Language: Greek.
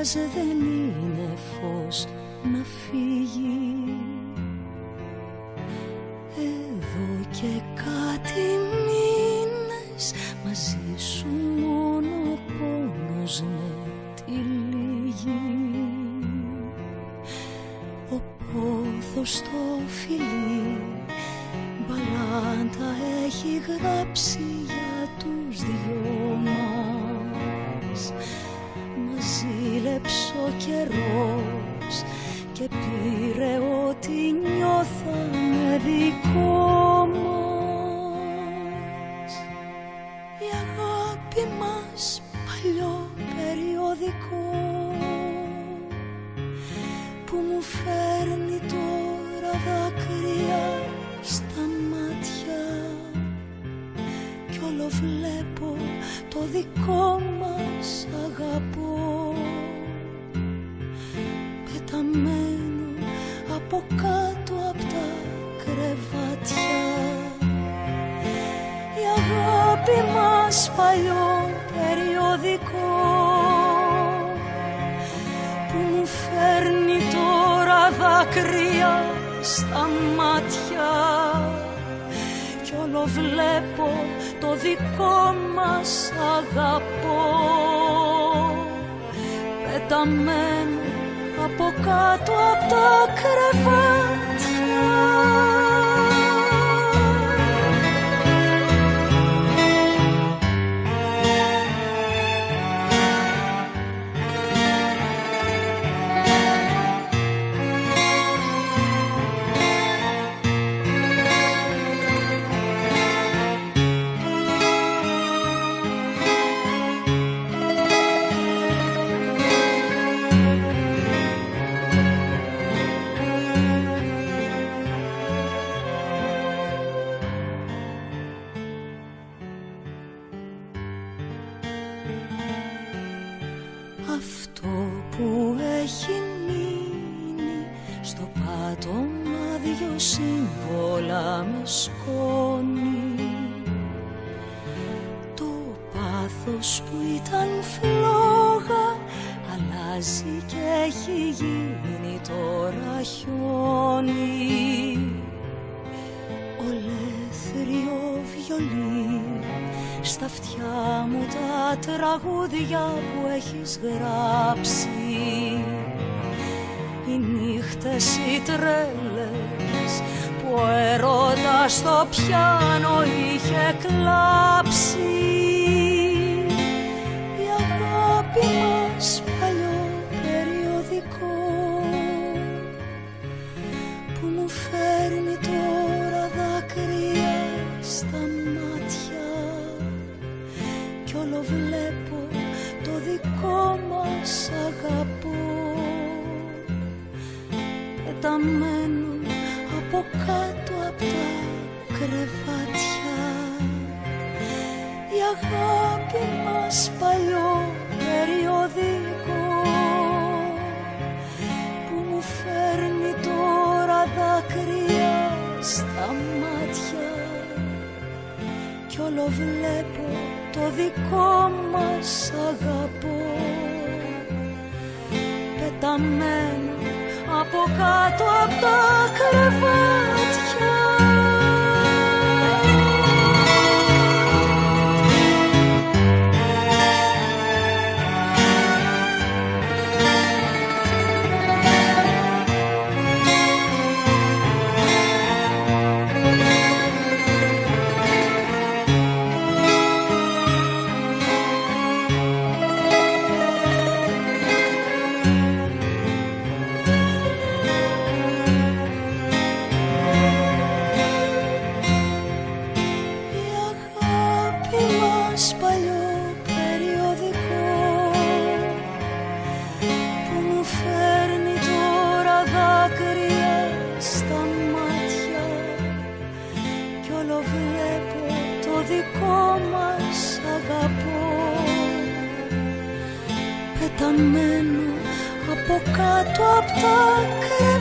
δεν είναι φως να φύγει. Εδώ και κάτι μήνες μαζί σου μόνο ο πόνος με τυλίγει. Ο πόθος στο φιλί μπαλάντα έχει γράψει για τους δυο μας. Μας ζήλεψε ο καιρός και πήρε ό,τι νιώθαμε δικό μας. Η αγάπη μας παλιό περιοδικό που μου φέρνει τώρα δάκρυα στα μάτια κι όλο βλέπω το δικό μας αγαπώ πεταμένο από κάτω απ' τα κρεβάτια. Η αγάπη μας παλιό περιοδικό που μου φέρνει τώρα δάκρυα στα μάτια κι όλο βλέπω το δικό μας αγαπώ πεταμένο από κάτω απ' τα κρεβάτια. Αυτό που έχει μείνει στο πάτωμα δυο σύμβολα με σκόνη. Το πάθος που ήταν φλόγα αλλάζει και έχει γίνει τώρα χιόνι. Ολέθριο βιολί στα αυτιά μου τα τραγούδια που έχεις γράψει. Οι νύχτες οι τρέλες που ο έρωτας στο πιάνο είχε κλάψει. Η αγάπη μας παλιό περιοδικό που μου φέρνει τώρα δάκρυα στα μάτια κι όλο βλέπω το δικό μας αγαπώ πεταμένο από κάτω απ' τα κρεβάτια. Η αγάπη μας παλιό περιοδικό που μου φέρνει τώρα δάκρυα στα μάτια κι όλο βλέπω το δικό μας αγαπώ πεταμένο από κάτω απ' τα κρεβάτια. Πεταμένο από κάτω απ' τα κρεβάτια.